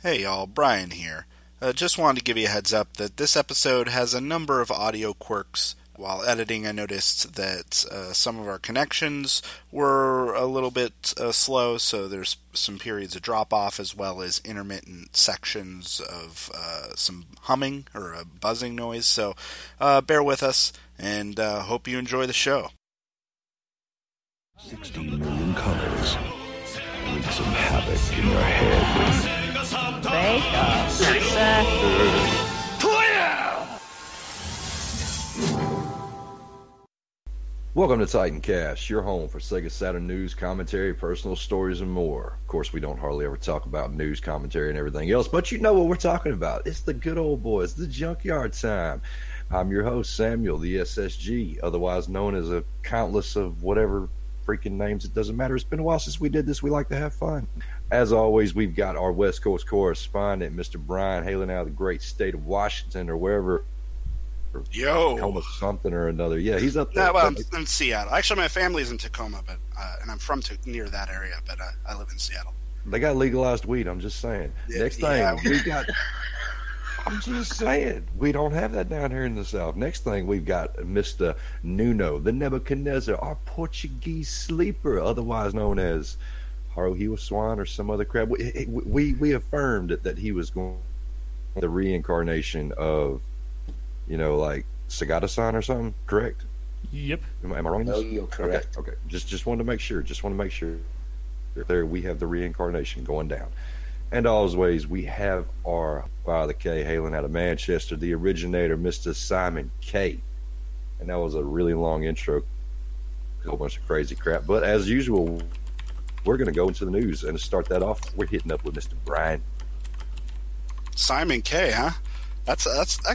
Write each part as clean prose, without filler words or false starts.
Hey y'all, Brian here. Just wanted to give you a heads up that this episode has a number of audio quirks. While editing, I noticed that some of our connections were a little bit slow, so there's some periods of drop-off as well as intermittent sections of some humming or a buzzing noise. So bear with us, and hope you enjoy the show. 16 million colors wreak some havoc in your head. Welcome to Titan Cast, your home for Sega Saturn news, commentary, personal stories, and more. Of course, we don't hardly ever talk about news, commentary, and everything else, but you know what we're talking about. It's the good old boys, the junkyard time. I'm your host, Samuel, the SSG, otherwise known as a countless of whatever freaking names. It doesn't matter. It's been a while since we did this. We like to have fun. As always, we've got our West Coast correspondent, Mr. Brian, hailing out of the great state of Washington or wherever. Yo! Something or another. Yeah, he's up there. Yeah, well, I'm in Seattle. Actually, my family's in Tacoma, but and I'm from near that area, but I live in Seattle. They got legalized weed, I'm just saying. Next thing, we got... I'm just saying, we don't have that down here in the South. Next thing, we've got Mr. Nuno, the Nebuchadnezzar, our Portuguese sleeper, otherwise known as Haruhiwa Swan or some other crap. We affirmed that he was going the reincarnation of, you know, like Sagata-san or something, correct? Yep. Am I wrong? No, you're correct. Okay. Just wanted to make sure. There we have the reincarnation going down. And always, we have our Father K hailing out of Manchester, the originator, Mr. Simon K. And that was a really long intro, a whole bunch of crazy crap. But as usual, we're going to go into the news. And to start that off, we're hitting up with Mr. Brian. Simon K, huh? That's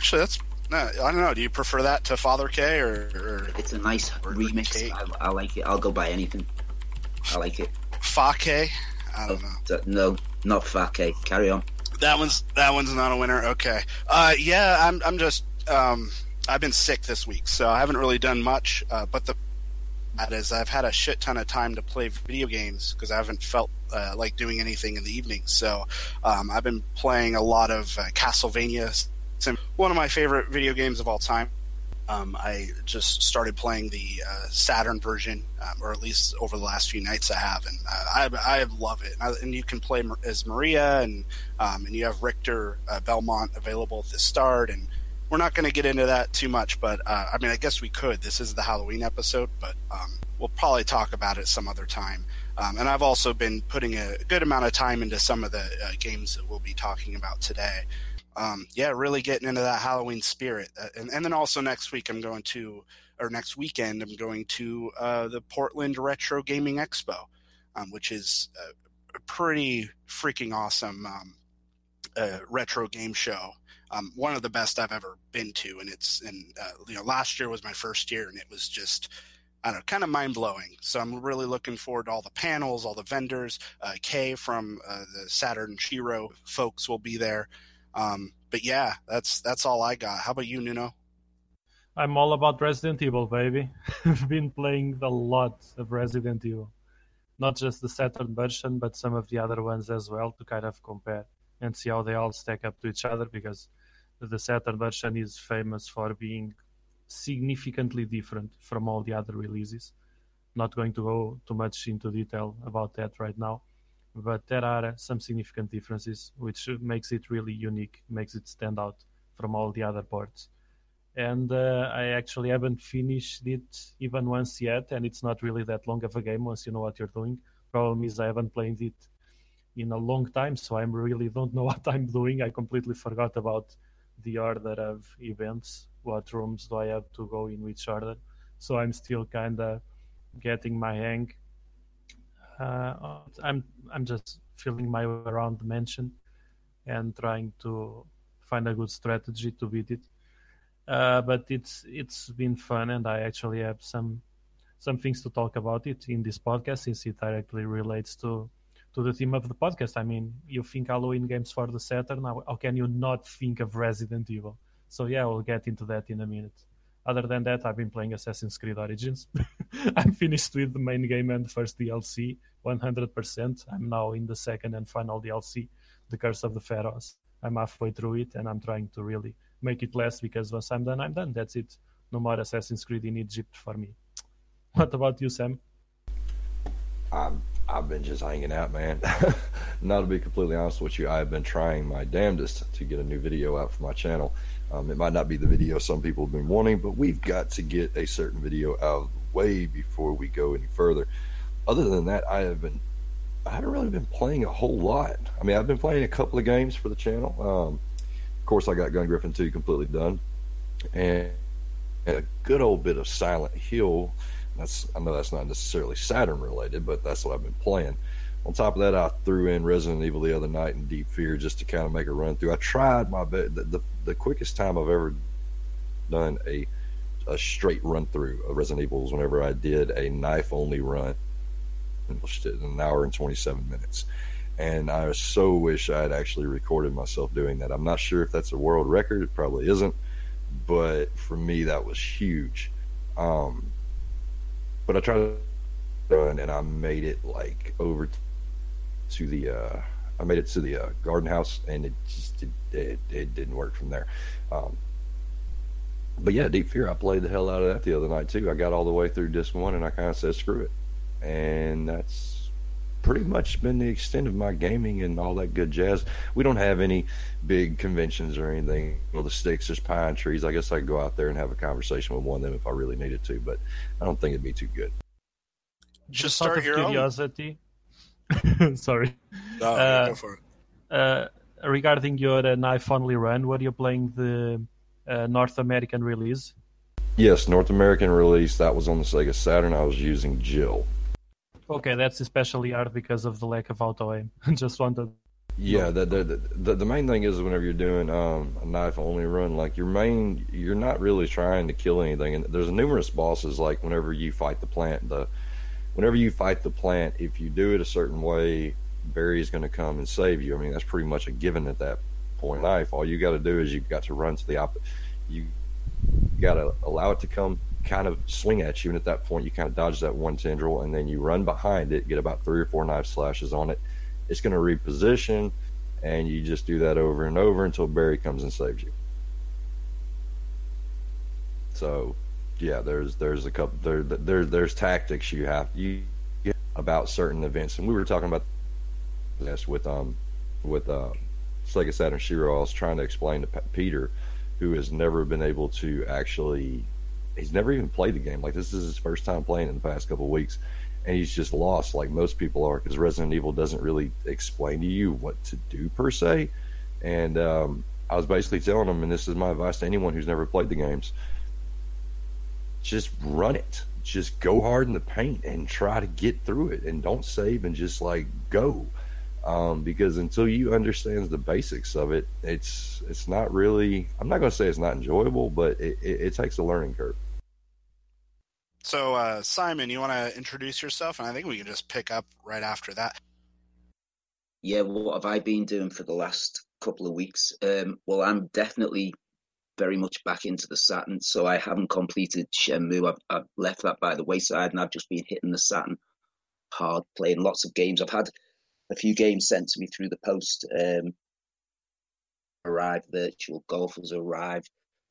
I don't know. Do you prefer that to Father K or It's a nice remix. I like it. I'll go by anything. I like it. Fa K? I don't know. No, not Fa K. Carry on. That one's not a winner. Okay. Yeah, I'm just I've been sick this week, so I haven't really done much. But that is, I've had a shit ton of time to play video games because I haven't felt like doing anything in the evening. So I've been playing a lot of Castlevania. It's one of my favorite video games of all time. I just started playing the Saturn version, or at least over the last few nights I have, and I love it. And you can play as Maria, and you have Richter Belmont available at the start. And we're not going to get into that too much, but I mean, I guess we could. This is the Halloween episode, but we'll probably talk about it some other time. And I've also been putting a good amount of time into some of the games that we'll be talking about today. Really getting into that Halloween spirit. And then also next weekend, I'm going to the Portland Retro Gaming Expo, which is a pretty freaking awesome retro game show. One of the best I've ever been to. And last year was my first year, and it was just, I don't know, kind of mind-blowing. So I'm really looking forward to all the panels, all the vendors. Kay from the Saturn Shiro folks will be there. But yeah, that's all I got. How about you, Nuno? I'm all about Resident Evil, baby. I've been playing a lot of Resident Evil. Not just the Saturn version, but some of the other ones as well, to kind of compare and see how they all stack up to each other, because the Saturn version is famous for being significantly different from all the other releases. Not going to go too much into detail about that right now. But there are some significant differences, which makes it really unique, makes it stand out from all the other ports. And I actually haven't finished it even once yet, and it's not really that long of a game once you know what you're doing. Problem is I haven't played it in a long time, so I really don't know what I'm doing. I completely forgot about the order of events, what rooms do I have to go in which order. So I'm still kind of getting my hang. I'm just feeling my way around the mansion and trying to find a good strategy to beat it. But it's been fun, and I actually have some things to talk about it in this podcast, since it directly relates to the theme of the podcast. I mean, you think Halloween games for the Saturn, how can you not think of Resident Evil? So yeah, we'll get into that in a minute. Other than that, I've been playing Assassin's Creed Origins. I'm finished with the main game and the first DLC 100%. I'm now in the second and final DLC, The Curse of the Pharaohs. I'm halfway through it, and I'm trying to really make it last, because once I'm done. That's it. No more Assassin's Creed in Egypt for me. What about you, Sam? I've been just hanging out, man. Now, to be completely honest with you, I've been trying my damnedest to get a new video out for my channel. It might not be the video some people have been wanting, but we've got to get a certain video out way before we go any further. Other than that, I haven't really been playing a whole lot. I mean, I've been playing a couple of games for the channel. Of course, I got Gun Griffin 2 completely done, and a good old bit of Silent Hill. I know that's not necessarily Saturn related, but that's what I've been playing. On top of that, I threw in Resident Evil the other night and Deep Fear just to kind of make a run through. I tried my best. The quickest time I've ever done a straight run through of Resident Evil was whenever I did a knife only run. It in an hour and 27 minutes. And I so wish I had actually recorded myself doing that. I'm not sure if that's a world record. It probably isn't. But for me, that was huge. But I tried to run, and I made it like over to the garden house, and it just it didn't work from there. But yeah, Deep Fear, I played the hell out of that the other night too. I got all the way through disc 1, and I kind of said screw it, and that's pretty much been the extent of my gaming and all that good jazz. We don't have any big conventions or anything. Well, the sticks, there's pine trees. I guess I could go out there and have a conversation with one of them if I really needed to, but I don't think it'd be too good. Just start your curiosity. Sorry. No, go for it. Regarding your knife-only run, were you playing the North American release? Yes, North American release. That was on the Sega Saturn. I was using Jill. Okay, that's especially hard because of the lack of auto aim. Just wanted. Yeah, the main thing is whenever you're doing a knife only run, like you're not really trying to kill anything. And there's numerous bosses. Like whenever you fight the plant, if you do it a certain way, Barry's going to come and save you. I mean, that's pretty much a given at that point. Knife, all you got to do is you've got to run to the opposite. You got to allow it to come kind of swing at you, and at that point you kind of dodge that one tendril, and then you run behind it, get about 3 or 4 knife slashes on it. It's going to reposition, and you just do that over and over until Barry comes and saves you. So yeah, there's a couple there's tactics you get about certain events, and we were talking about this with Sega Saturn Shiro. I was trying to explain to Peter, who has never been able to actually, he's never even played the game. Like, this is his first time playing in the past couple of weeks, and he's just lost like most people are, because Resident Evil doesn't really explain to you what to do per se. And I was basically telling him, and this is my advice to anyone who's never played the games, just run it. Just go hard in the paint and try to get through it, and don't save, and just like go. Because until you understand the basics of it, it's not really, I'm not going to say it's not enjoyable, but it takes a learning curve. So, Simon, you want to introduce yourself? And I think we can just pick up right after that. Yeah, what have I been doing for the last couple of weeks? Well, I'm definitely very much back into the Saturn, so I haven't completed Shenmue. I've left that by the wayside, and I've just been hitting the Saturn hard, playing lots of games. I've had a few games sent to me through the post. Arrived, Virtual Golf has arrived.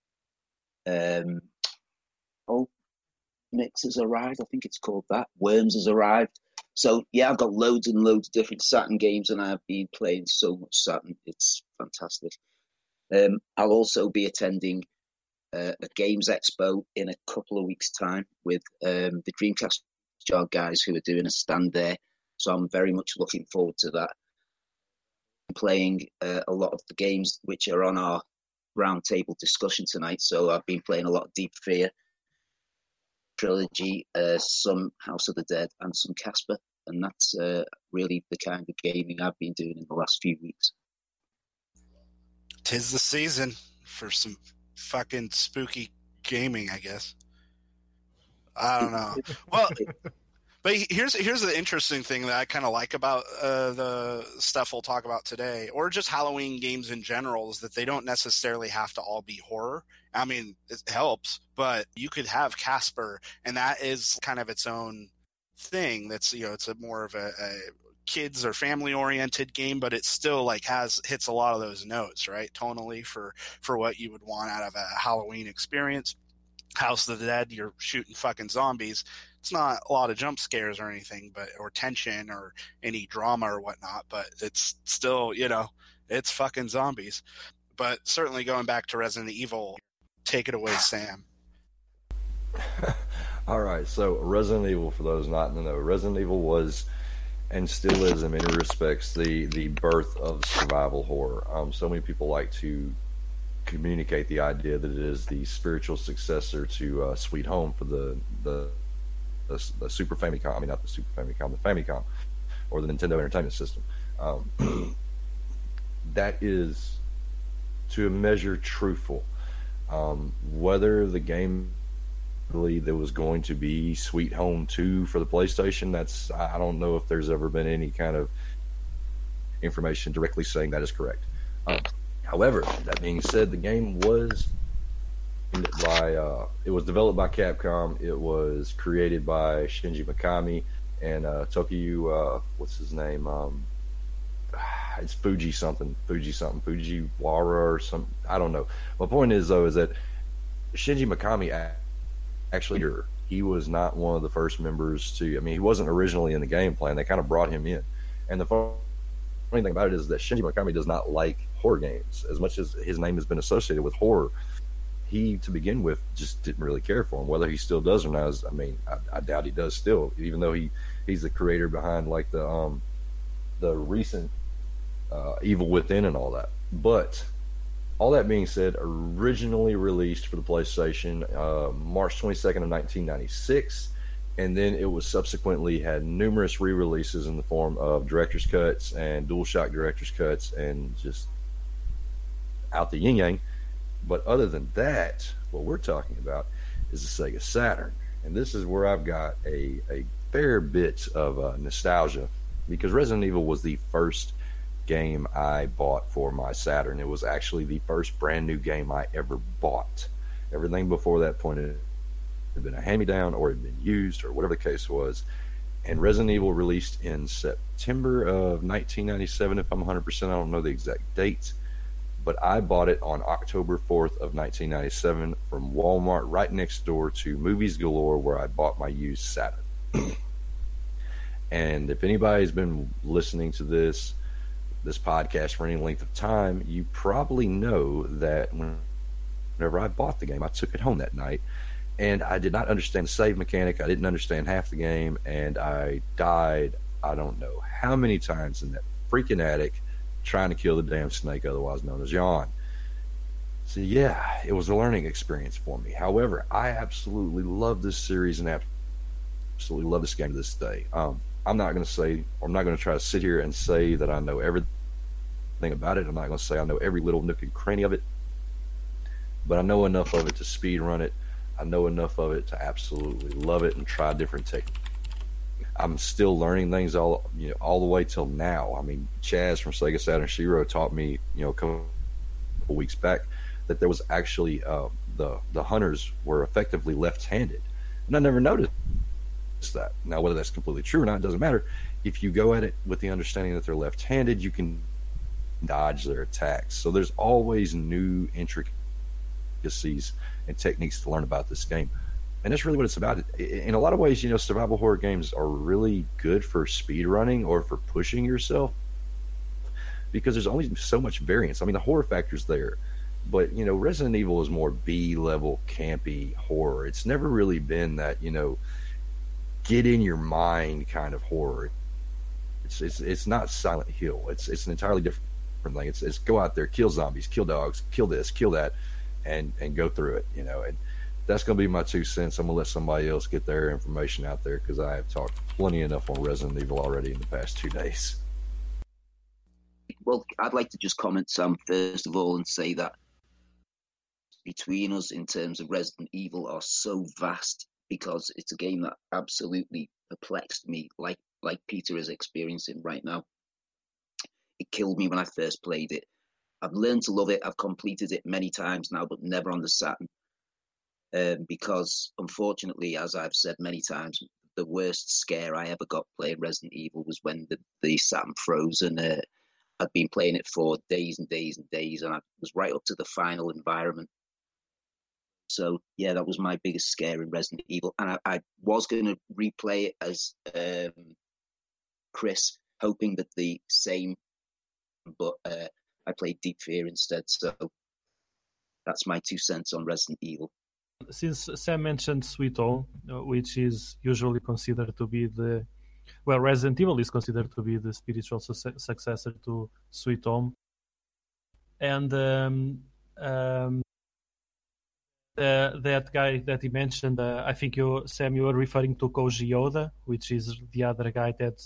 Mix has arrived, I think it's called that. Worms has arrived. So yeah, I've got loads and loads of different Saturn games, and I've been playing so much Saturn. It's fantastic. I'll also be attending a Games Expo in a couple of weeks' time with the Dreamcast Jar guys, who are doing a stand there. So I'm very much looking forward to that. I'm playing a lot of the games which are on our roundtable discussion tonight. So I've been playing a lot of Deep Fear, Trilogy, some House of the Dead, and some Casper. And that's really the kind of gaming I've been doing in the last few weeks. 'Tis the season for some fucking spooky gaming, I guess. I don't know. Well, but here's the interesting thing that I kind of like about the stuff we'll talk about today, or just Halloween games in general, is that they don't necessarily have to all be horror. I mean, it helps, but you could have Casper, and that is kind of its own thing. That's, it's a more of a kids or family oriented game, but it still like hits a lot of those notes, right? Tonally for what you would want out of a Halloween experience. House of the Dead, you're shooting fucking zombies. It's not a lot of jump scares or anything, or tension or any drama or whatnot, but it's still, it's fucking zombies. But certainly going back to Resident Evil, take it away, Sam. All right, so Resident Evil, for those not in the know, Resident Evil was and still is in many respects the birth of survival horror. So many people like to communicate the idea that it is the spiritual successor to Sweet Home for the Super Famicom. I mean, not the Super Famicom, the Famicom, or the Nintendo Entertainment System. That is, to a measure, truthful. Whether the game there was going to be Sweet Home 2 for the PlayStation, I don't know if there's ever been any kind of information directly saying that is correct. However, that being said, the game was it was developed by Capcom. It was created by Shinji Mikami and Tokiyu, what's his name? It's Fujiwara or something. I don't know. My point is, though, is that Shinji Mikami actually, he was not one of the first members to, he wasn't originally in the game plan. They kind of brought him in. And the funny thing about it is that Shinji Mikami does not like horror games. As much as his name has been associated with horror, he, to begin with, just didn't really care for them. Whether he still does or not, I doubt he does still, even though he's the creator behind like the recent Evil Within and all that. But all that being said, originally released for the PlayStation March 22nd of 1996, and then it was subsequently had numerous re-releases in the form of director's cuts and DualShock director's cuts and just out the yin-yang. But other than that, what we're talking about is the Sega Saturn. And this is where I've got a fair bit of nostalgia, because Resident Evil was the first game I bought for my Saturn. It was actually the first brand new game I ever bought. Everything before that point had been a hand-me-down or had been used or whatever the case was. And Resident Evil released in September of 1997, if I'm 100%. I don't know the exact date, but I bought it on October 4th of 1997 from Walmart right next door to Movies Galore, where I bought my used Saturn. And if anybody's been listening to this podcast for any length of time, you probably know that whenever I bought the game, I took it home that night, and I did not understand the save mechanic. I didn't understand half the game, and I died, I don't know how many times in that freaking attic trying to kill the damn snake, otherwise known as Yawn. So yeah, it was a learning experience for me. However, I absolutely love this series and absolutely love this game to this day. I'm not going to try to sit here and say that I know everything about it. I'm not going to say I know every little nook and cranny of it, but I know enough of it to speed run it. I know enough of it to absolutely love it and try different techniques. I'm still learning things all the way till now. Chaz from Sega Saturn Shiro taught me, a couple weeks back, that there was actually the hunters were effectively left-handed, and I never noticed that. Now, whether that's completely true or not, it doesn't matter. If you go at it with the understanding that they're left-handed, you can dodge their attacks. So there's always new intricacies and techniques to learn about this game, and that's really what it's about. In a lot of ways, survival horror games are really good for speed running or for pushing yourself, because there's only so much variance. The horror factor's there, but Resident Evil is more B-level campy horror. It's never really been that get in your mind kind of horror. It's not Silent Hill. It's an entirely different thing. It's go out there, kill zombies, kill dogs, kill this, kill that, and go through it. And that's going to be my 2 cents. I'm going to let somebody else get their information out there, because I have talked plenty enough on Resident Evil already in the past 2 days. Well, I'd like to just comment, Sam, first of all, and say that between us in terms of Resident Evil are so vast, because it's a game that absolutely perplexed me, like Peter is experiencing right now. It killed me when I first played it. I've learned to love it. I've completed it many times now, but never on the Saturn. Because, unfortunately, as I've said many times, the worst scare I ever got playing Resident Evil was when the Saturn froze, and I'd been playing it for days and days and days, and I was right up to the final environment. So yeah, that was my biggest scare in Resident Evil, and I was going to replay it as Chris, hoping that the same, but I played Deep Fear instead. So that's my 2 cents on Resident Evil. Since Sam mentioned Sweet Home, which is usually considered to be Resident Evil is considered to be the spiritual successor to Sweet Home, and that guy that he mentioned, I think Sam, you were referring to Koji Oda, which is the other guy that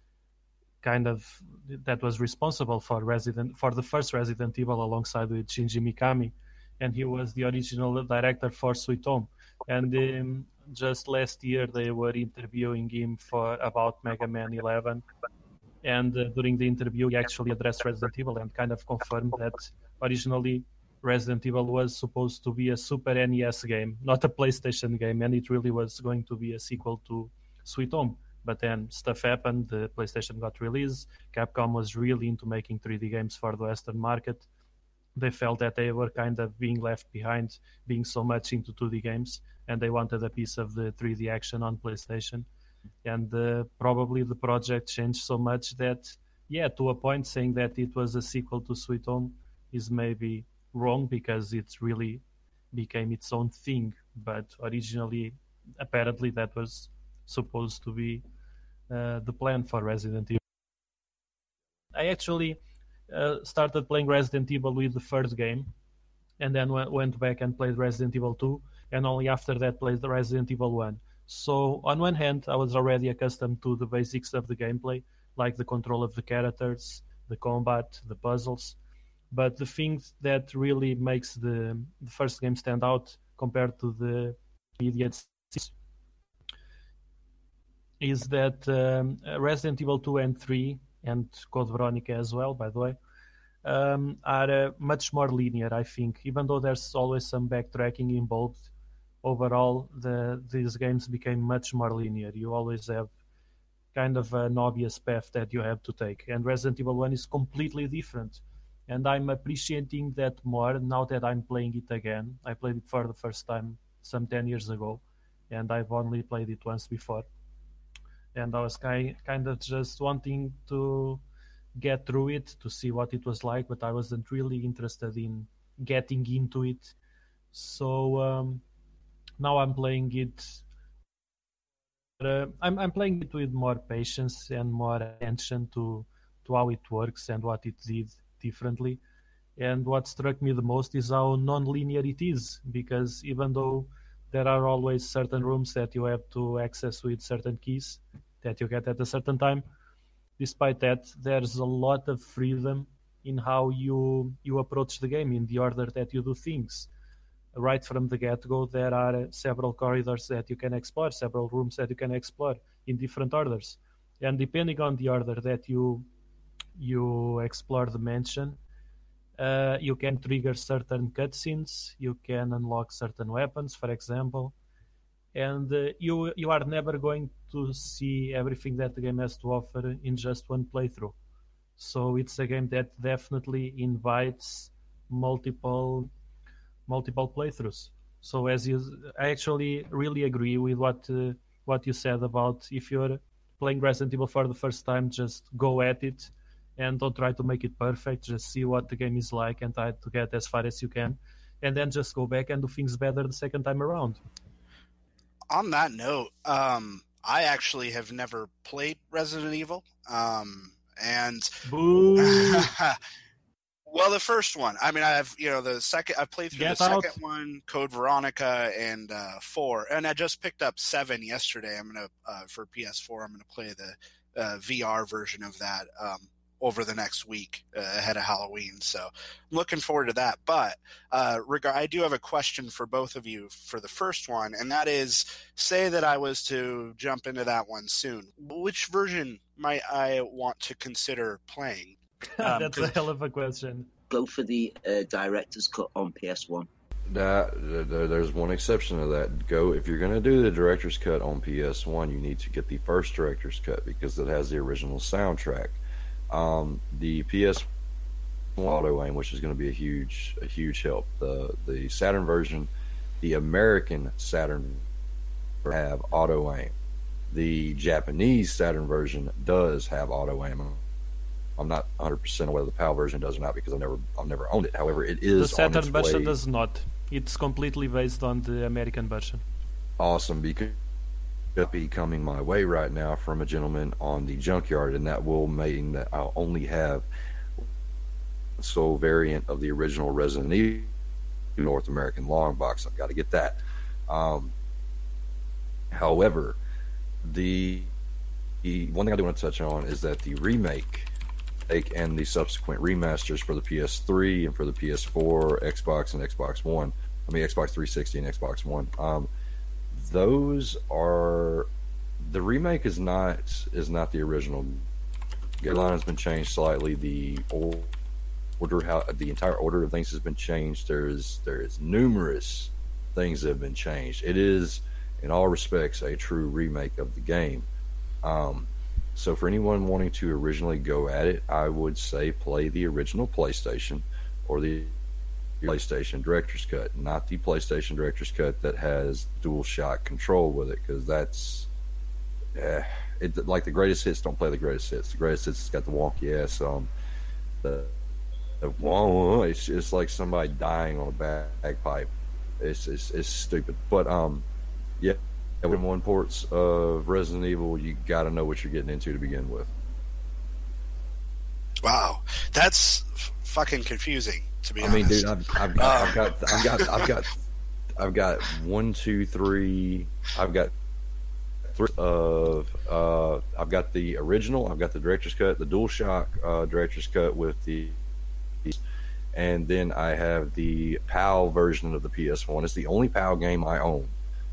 was responsible for the first Resident Evil alongside with Shinji Mikami, and he was the original director for Sweet Home. And just last year they were interviewing him about Mega Man 11, and during the interview he actually addressed Resident Evil and kind of confirmed that originally Resident Evil was supposed to be a Super NES game, not a PlayStation game, and it really was going to be a sequel to Sweet Home. But then stuff happened, the PlayStation got released, Capcom was really into making 3D games for the Western market. They felt that they were kind of being left behind, being so much into 2D games, and they wanted a piece of the 3D action on PlayStation. And probably the project changed so much that, to a point, saying that it was a sequel to Sweet Home is maybe wrong, because it really became its own thing. But originally, apparently, that was supposed to be the plan for Resident Evil. I actually started playing Resident Evil with the first game, and then went back and played Resident Evil 2, and only after that played the Resident Evil 1. So on one hand, I was already accustomed to the basics of the gameplay, like the control of the characters, the combat, the puzzles. But the thing that really makes the first game stand out compared to the immediate is that Resident Evil 2 and 3, and Code Veronica as well, by the way, are much more linear, I think. Even though there's always some backtracking involved, overall, these games became much more linear. You always have kind of an obvious path that you have to take. And Resident Evil 1 is completely different. And I'm appreciating that more now that I'm playing it again. I played it for the first time some 10 years ago, and I've only played it once before. And I was kind of just wanting to get through it to see what it was like, but I wasn't really interested in getting into it. So now I'm playing it. I'm playing it with more patience and more attention to how it works and what it did differently. And what struck me the most is how non-linear it is, because even though there are always certain rooms that you have to access with certain keys that you get at a certain time, despite that, there's a lot of freedom in how you approach the game, in the order that you do things. Right from the get-go, there are several corridors that you can explore, several rooms that you can explore in different orders. And depending on the order that you explore the mansion, you can trigger certain cutscenes, you can unlock certain weapons, for example, and you are never going to see everything that the game has to offer in just one playthrough. So it's a game that definitely invites multiple playthroughs. So I actually really agree with what you said about, if you're playing Resident Evil for the first time, just go at it and don't try to make it perfect. Just see what the game is like and try to get as far as you can, and then just go back and do things better the second time around. On that note, I actually have never played Resident Evil, and Boo. Well, the first one. I mean, I've played through the second one, Code Veronica, and 4, and I just picked up 7 yesterday. I'm gonna for PS4. I'm gonna play the VR version of that over the next week ahead of Halloween. So I'm looking forward to that. But I do have a question for both of you for the first one, and that is, say that I was to jump into that one soon. Which version might I want to consider playing? That's a hell of a question. Go for the director's cut on PS1. There's one exception to that. If you're going to do the director's cut on PS1, you need to get the first director's cut because it has the original soundtrack. The PS1 auto aim, which is going to be a huge help. The Saturn version, the American Saturn have auto aim. The Japanese Saturn version does have auto aim. I'm not 100% whether the PAL version does or not because I've never owned it. However, it is the Saturn on its version way. does not. It's completely based on the American version. Awesome, because it'll be coming my way right now from a gentleman on the junkyard, and that will mean that I'll only have sole variant of the original Resident Evil North American long box. I've got to get that. However, the one thing I do want to touch on is that the remake and the subsequent remasters for the PS3 and for the PS4, Xbox and Xbox One, Xbox 360 and Xbox One, those are, the remake is not the original. The line has been changed slightly. The the entire order of things has been changed. There is numerous things that have been changed. It is, in all respects, a true remake of the game. So for anyone wanting to originally go at it, I would say play the original PlayStation or the PlayStation Director's Cut, not the PlayStation Director's Cut that has DualShock control with it, because that's like the greatest hits don't play the greatest hits. The greatest hits has got the wonky ass it's like somebody dying on a bagpipe. It's stupid, but yeah. With one ports of Resident Evil, you got to know what you're getting into to begin with. Wow, that's fucking confusing. To be honest, I mean, dude, I've got 1, 2, 3. I've got 3 of. I've got the original. I've got the director's cut, the DualShock director's cut with the, and then I have the PAL version of the PS1. It's the only PAL game I own.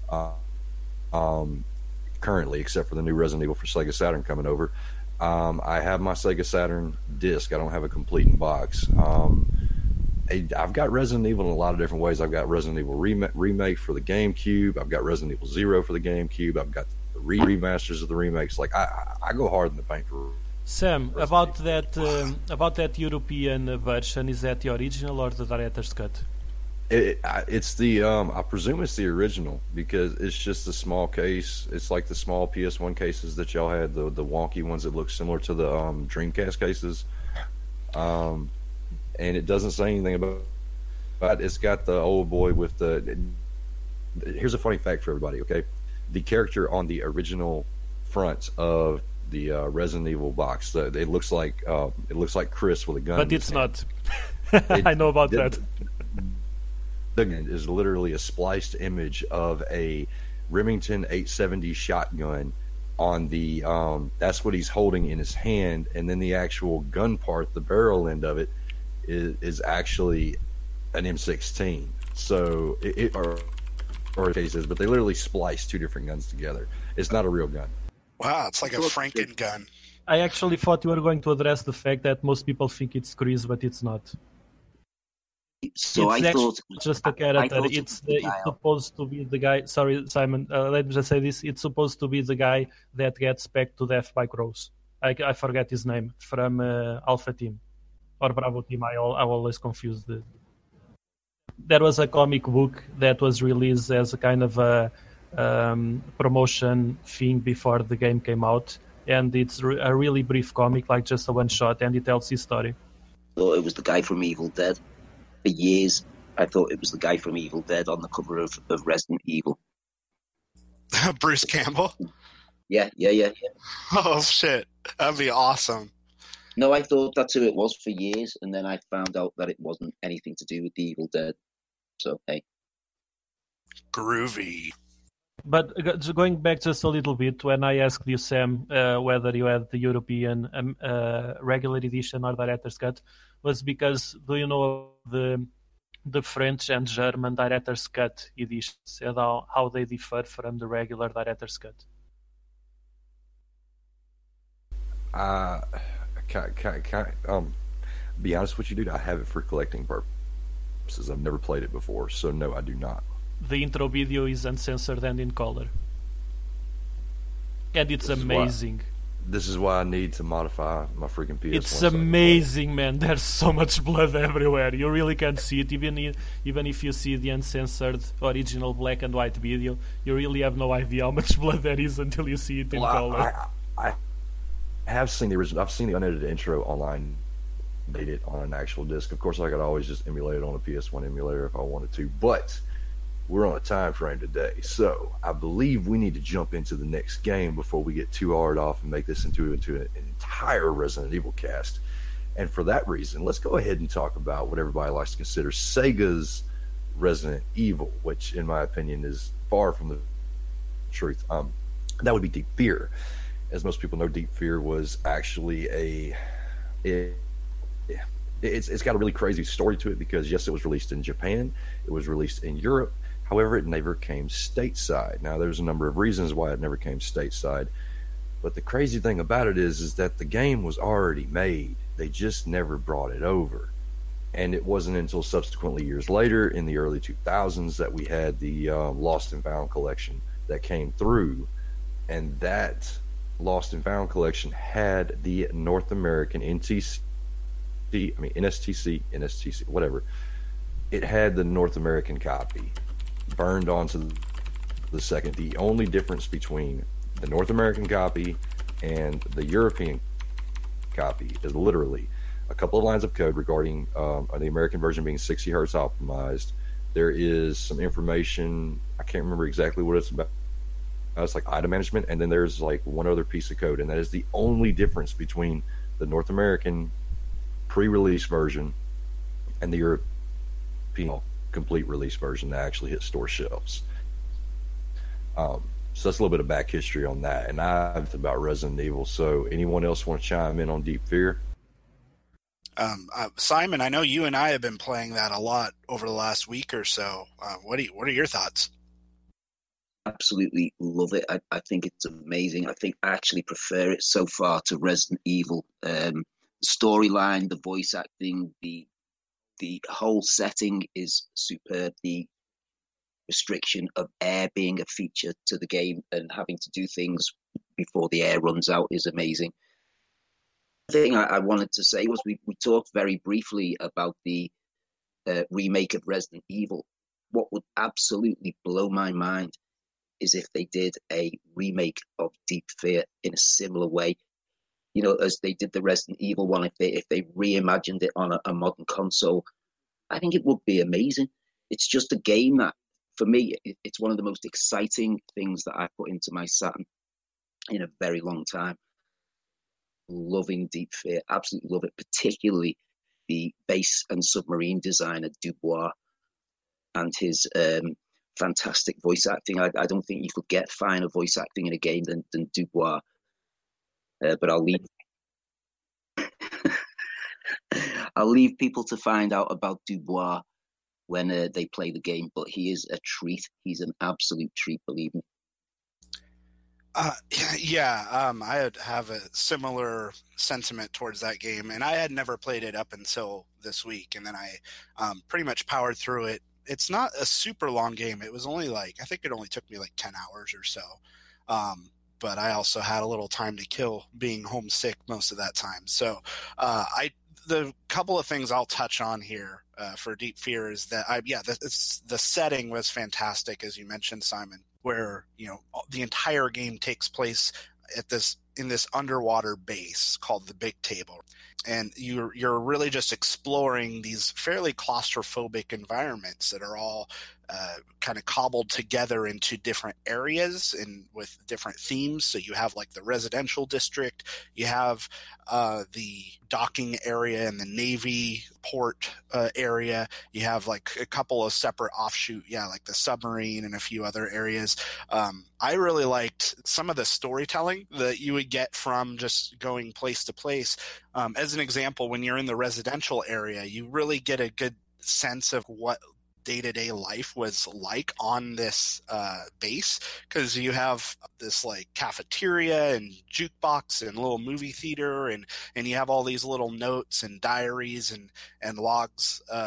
Currently, except for the new Resident Evil for Sega Saturn coming over. I have my Sega Saturn disc. I don't have a complete box. I've got Resident Evil in a lot of different ways. I've got Resident Evil remake for the GameCube. I've got Resident Evil 0 for the GameCube. I've got the remasters of the remakes. Like I go hard in the paint for Sam, about that European version, is that the original or the director's cut? It's the I presume it's the original because it's just a small case. It's like the small PS1 cases that y'all had, the wonky ones that look similar to the Dreamcast cases. And it doesn't say anything about. But it's got the old boy with the. Here's a funny fact for everybody. Okay, the character on the original front of the Resident Evil box, it looks like Chris with a gun. But it's not. I know about that. Is literally a spliced image of a Remington 870 shotgun on the that's what he's holding in his hand, and then the actual gun part, the barrel end of it, is actually an M16. So or cases, but they literally splice two different guns together. It's not a real gun. Wow, it's like a Franken gun. I actually thought you were going to address the fact that most people think it's Chris, but it's not. So it's I thought just a character. It's supposed to be the guy. Sorry, Simon. Let me just say this. It's supposed to be the guy that gets pecked to death by crows. I forget his name from Alpha Team or Bravo Team. I always confuse the. There was a comic book that was released as a kind of a promotion thing before the game came out, and it's a really brief comic, like just a one shot, and it tells his story. So it was the guy from Evil Dead. For years, I thought it was the guy from Evil Dead on the cover of Resident Evil. Bruce Campbell? Yeah. Oh, shit. That'd be awesome. No, I thought that's who it was for years, and then I found out that it wasn't anything to do with the Evil Dead. So, hey. Groovy. But going back just a little bit, when I asked you, Sam, whether you had the European regular edition or director's cut, was because do you know the French and German director's cut editions and how they differ from the regular director's cut? Be honest with you, dude. I have it for collecting purpose. I've never played it before, so no, I do not. The intro video is uncensored and in color. And it's amazing. This is why I need to modify my freaking PS1. It's amazing, man. There's so much blood everywhere. You really can't see it. Even if you see the uncensored original black and white video, you really have no idea how much blood there is until you see it in color. I have seen the original. I've seen the unedited intro online. Made it on an actual disc. Of course, I could always just emulate it on a PS1 emulator if I wanted to, but we're on a time frame today, so I believe we need to jump into the next game before we get too hard off and make this into an entire Resident Evil cast. And for that reason, let's go ahead and talk about what everybody likes to consider Sega's Resident Evil, which in my opinion is far from the truth. That would be Deep Fear. As most people know, Deep Fear was actually it's got a really crazy story to it, because yes, it was released in Japan, it was released in Europe. However, it never came stateside. Now, there's a number of reasons why it never came stateside, but the crazy thing about it is that the game was already made. They just never brought it over. And it wasn't until subsequently years later, in the early 2000s, that we had the Lost and Found collection that came through. And that Lost and Found collection had the North American NSTC, whatever. It had the North American copy burned onto the second. The only difference between the North American copy and the European copy is literally a couple of lines of code regarding the American version being 60 hertz optimized. There is some information, I can't remember exactly what it's about. It's like item management, and then there's like one other piece of code, and that is the only difference between the North American pre-release version and the European complete release version that actually hit store shelves. So that's a little bit of back history on that, and I've about Resident Evil. So anyone else want to chime in on Deep Fear? Simon, I know you and I have been playing that a lot over the last week or so. What are your thoughts? Absolutely love it. I think it's amazing. I think I actually prefer it so far to Resident Evil. The storyline, the voice acting, the whole setting is superb. The restriction of air being a feature to the game and having to do things before the air runs out is amazing. The thing I wanted to say was we talked very briefly about the remake of Resident Evil. What would absolutely blow my mind is if they did a remake of Deep Fear in a similar way, you know, as they did the Resident Evil one. If they reimagined it on a modern console, I think it would be amazing. It's just a game that, for me, it's one of the most exciting things that I put into my Saturn in a very long time. Loving Deep Fear, absolutely love it, particularly the base and submarine designer Dubois and his fantastic voice acting. I don't think you could get finer voice acting in a game than Dubois. But I'll leave people to find out about Dubois when they play the game. But he is a treat. He's an absolute treat, believe me. I have a similar sentiment towards that game, and I had never played it up until this week, and then I pretty much powered through it. It's not a super long game. It was only I think it only took me 10 hours or so. But I also had a little time to kill being homesick most of that time. So the couple of things I'll touch on here for Deep Fear is that the setting was fantastic, as you mentioned, Simon, where the entire game takes place in this underwater base called the Big Table, and you're really just exploring these fairly claustrophobic environments that are all kind of cobbled together into different areas and with different themes. So you have the residential district, you have the docking area and the Navy port area, you have a couple of separate offshoot, the submarine and a few other areas. I really liked some of the storytelling that you would get from just going place to place. As an example, when you're in the residential area, you really get a good sense of what day-to-day life was like on this base, because you have this cafeteria and jukebox and little movie theater, and you have all these little notes and diaries and logs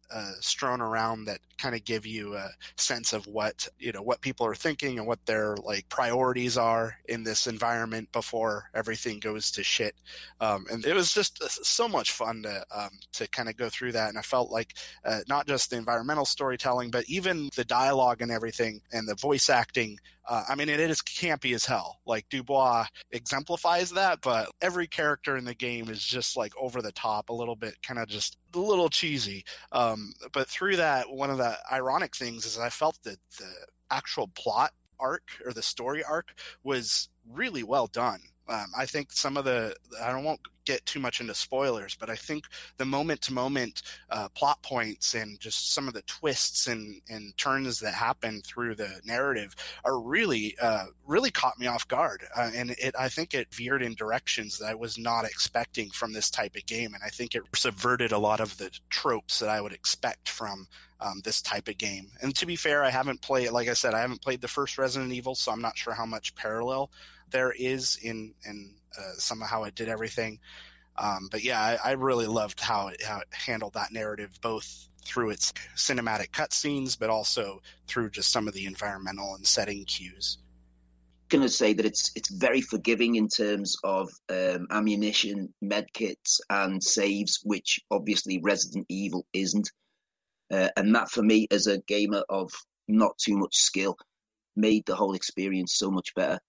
strewn around that kind of give you a sense of what people are thinking and what their like priorities are in this environment before everything goes to shit. And it was just so much fun to kind of go through that. And I felt like not just the environmental storytelling, but even the dialogue and everything and the voice acting. I mean, it is campy as hell. Like Dubois exemplifies that, but every character in the game is just like over the top, a little bit, kind of just a little cheesy. But through that, one of the ironic things is I felt that the actual plot arc or the story arc was really well done. I think some of I won't get too much into spoilers, but I think the moment-to-moment plot points and just some of the twists and turns that happen through the narrative are really caught me off guard. And I think it veered in directions that I was not expecting from this type of game. And I think it subverted a lot of the tropes that I would expect from this type of game. And to be fair, I haven't played the first Resident Evil, so I'm not sure how much parallel there is in some of how it did everything. But yeah, I really loved how it handled that narrative, both through its cinematic cutscenes, but also through just some of the environmental and setting cues. Going to say that it's very forgiving in terms of ammunition, medkits, and saves, which obviously Resident Evil isn't. And that, for me, as a gamer of not too much skill, made the whole experience so much better.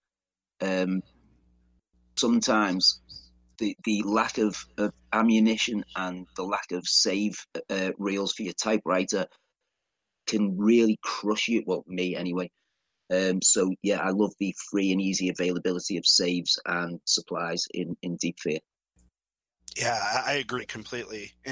Sometimes the lack of ammunition and the lack of save reels for your typewriter can really crush you. Well, me anyway. So yeah, I love the free and easy availability of saves and supplies in Deep Fear. Yeah, I agree completely. And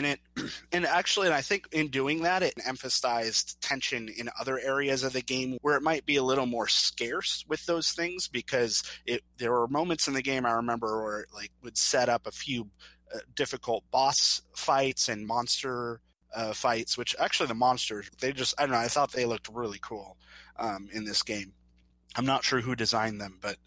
I think in doing that, it emphasized tension in other areas of the game where it might be a little more scarce with those things, because there were moments in the game I remember where it like would set up a few difficult boss fights and monster fights, which actually the monsters, I thought they looked really cool in this game. I'm not sure who designed them, but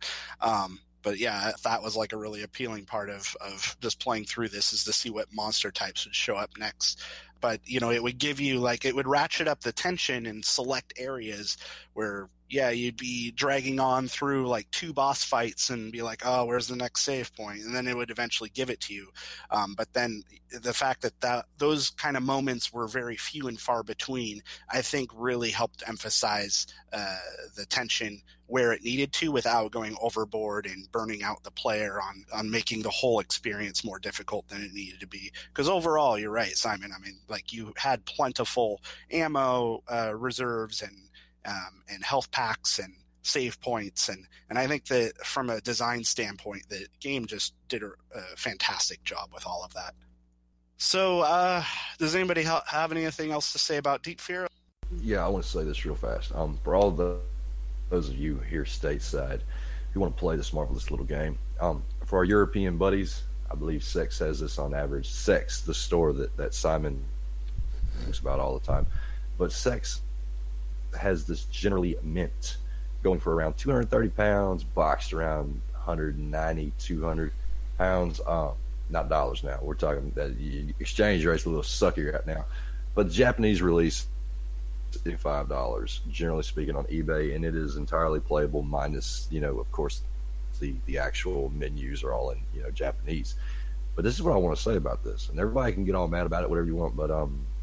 but yeah, that was like a really appealing part of just playing through this, is to see what monster types would show up next. But, it would give you it would ratchet up the tension in select areas where, yeah, you'd be dragging on through like 2 boss fights and be like, oh, where's the next save point? And then it would eventually give it to you. But then the fact that those kind of moments were very few and far between, I think really helped emphasize the tension where it needed to without going overboard and burning out the player on making the whole experience more difficult than it needed to be. Because overall, you're right, Simon. I mean, like, you had plentiful ammo reserves and health packs and save points, and I think that from a design standpoint, the game just did a fantastic job with all of that. So does anybody have anything else to say about Deep Fear? Yeah, I want to say this real fast. For all those of you here stateside who want to play this marvelous little game, for our European buddies, I believe Sex has this on average. Sex, the store that Simon talks about all the time, but Sex has this generally mint going for around 230 pounds, boxed around 190, 200 pounds. Not dollars now. We're talking that exchange rate's a little sucky right now. But the Japanese release is $5, generally speaking, on eBay, and it is entirely playable, minus, of course, the actual menus are all in, Japanese. But this is what I want to say about this, and everybody can get all mad about it, whatever you want, but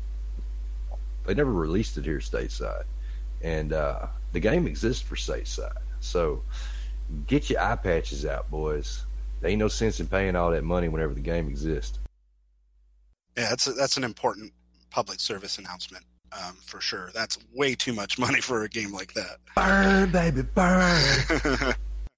they never released it here stateside. And the game exists for stateside. So get your eye patches out, boys. There ain't no sense in paying all that money whenever the game exists. Yeah, that's an important public service announcement, for sure. That's way too much money for a game like that. Burn, baby, burn.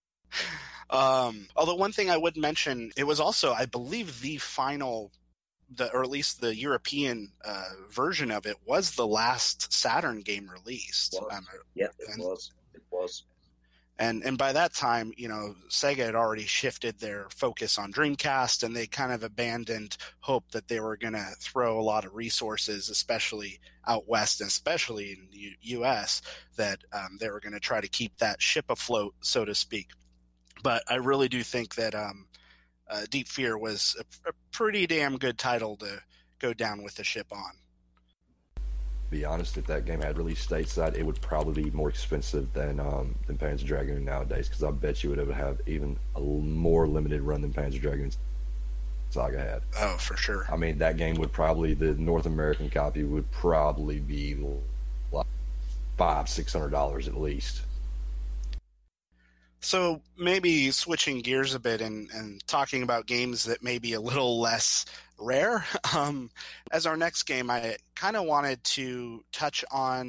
Although one thing I would mention, it was also, I believe, the final, or at least the European version of it was the last Saturn game released. It was. And by that time, Sega had already shifted their focus on Dreamcast, and they kind of abandoned hope that they were going to throw a lot of resources, especially out west and especially in the U.S., that they were going to try to keep that ship afloat, so to speak. But I really do think that Deep Fear was a pretty damn good title to go down with the ship on. be honest, if that game had released stateside, it would probably be more expensive than Panzer Dragoon nowadays, because I bet you it would have even a more limited run than Panzer Dragoon Saga had. Oh, for sure. I mean, that game would probably, the North American copy would probably be like $500-$600 at least. So maybe switching gears a bit and talking about games that may be a little less rare. As our next game, I kind of wanted to touch on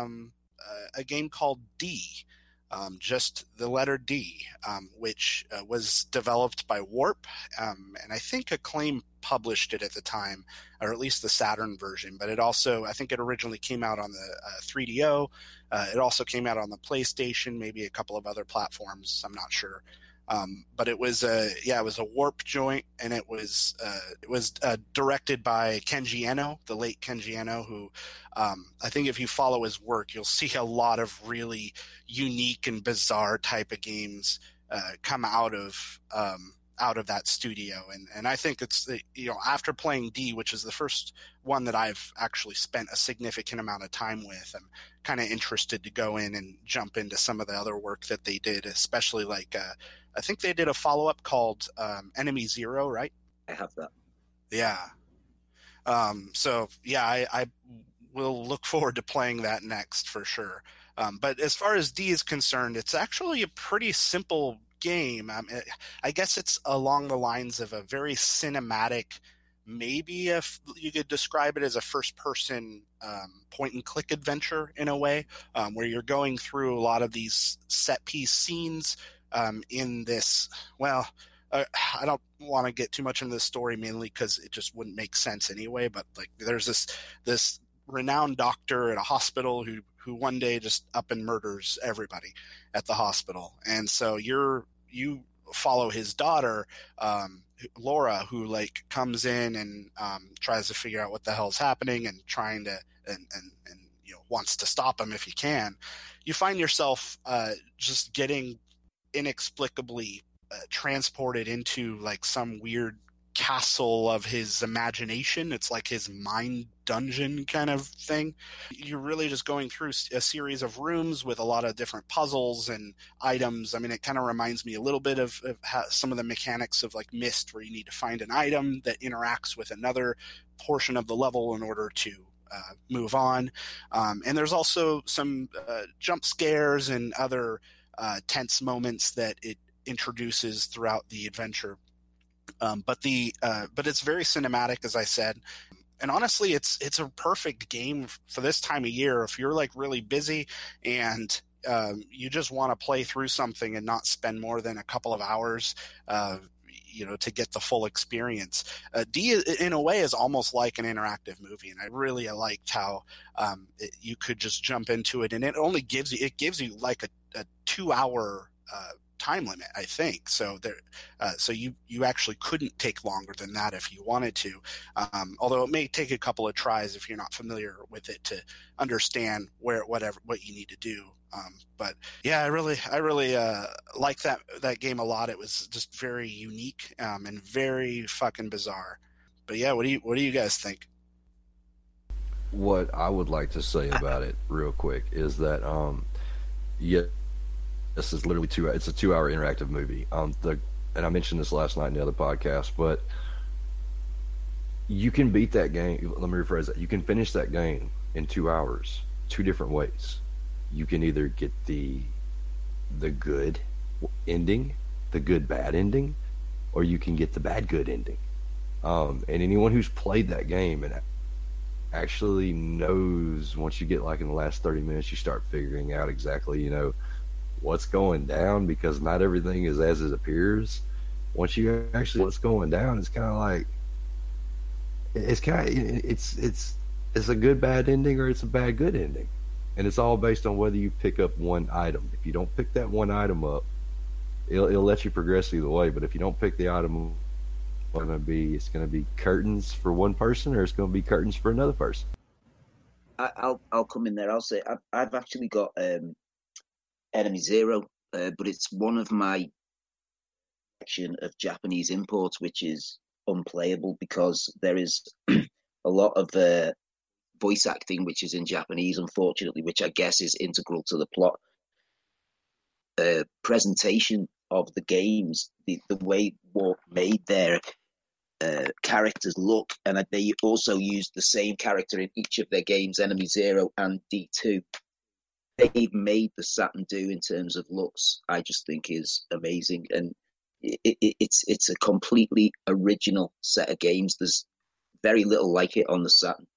a game called D, just the letter D, which was developed by Warp, and I think Acclaim published it at the time, or at least the Saturn version, but it also, I think it originally came out on the 3DO. It also came out on the PlayStation, maybe a couple of other platforms, I'm not sure. But it was a Warp joint, and it was directed by Kenji Eno, the late Kenji Eno, who I think if you follow his work, you'll see a lot of really unique and bizarre type of games come out of that studio, and I think it's, you know, after playing D, which is the first one that I've actually spent a significant amount of time with, I'm kind of interested to go in and jump into some of the other work that they did, especially like I think they did a follow-up called Enemy Zero, right? I have that. Yeah. So yeah, I will look forward to playing that next for sure. But as far as D is concerned, it's actually a pretty simple game. I guess it's along the lines of a very cinematic, maybe if you could describe it as a first-person point-and-click adventure in a way, where you're going through a lot of these set-piece scenes in this, well, I don't want to get too much into the story, mainly because it just wouldn't make sense anyway, but like there's this renowned doctor at a hospital who one day just up and murders everybody at the hospital. And so you follow his daughter, Laura, who like comes in and tries to figure out what the hell's happening and trying to and you know, wants to stop him if he can. You find yourself just getting inexplicably transported into like some weird castle of his imagination. It's like his mind dungeon kind of thing. You're really just going through a series of rooms with a lot of different puzzles and items. I mean, it kind of reminds me a little bit of how some of the mechanics of like Myst, where you need to find an item that interacts with another portion of the level in order to move on. And there's also some jump scares and other tense moments that it introduces throughout the adventure. But it's very cinematic, as I said, and honestly, it's a perfect game for this time of year. If you're like really busy and you just want to play through something and not spend more than a couple of hours, to get the full experience. D, in a way, is almost like an interactive movie, and I really liked how you could just jump into it, and it only gives you like a 2-hour time limit, I think. So so you actually couldn't take longer than that if you wanted to. Although it may take a couple of tries if you're not familiar with it to understand what you need to do. But yeah, I really like that game a lot. It was just very unique and very fucking bizarre. But yeah, what do you guys think? What I would like to say about it real quick is that this is literally it's a 2-hour interactive movie. And I mentioned this last night in the other podcast, but you can beat that game. Let me rephrase that. You can finish that game in 2 hours, 2 different ways. You can either get the good ending, the good bad ending, or you can get the bad good ending. And anyone who's played that game and actually knows, once you get like in the last 30 minutes, you start figuring out exactly, what's going down, because not everything is as it appears. Once you actually what's going down, it's kind of like it's a good bad ending or it's a bad good ending, and it's all based on whether you pick up one item. If you don't pick that one item up, it'll let you progress either way. But if you don't pick the item, it's going to be curtains for one person, or it's going to be curtains for another person. I'll come in there. I'll say I've actually got Enemy Zero, but it's one of my collection of Japanese imports, which is unplayable because there is a lot of voice acting, which is in Japanese, unfortunately, which I guess is integral to the plot. Presentation of the games, the way Warp made their characters look, and they also used the same character in each of their games, Enemy Zero and D2. They've made the Saturn do in terms of looks, I just think is amazing, and it's a completely original set of games. There's very little like it on the Saturn.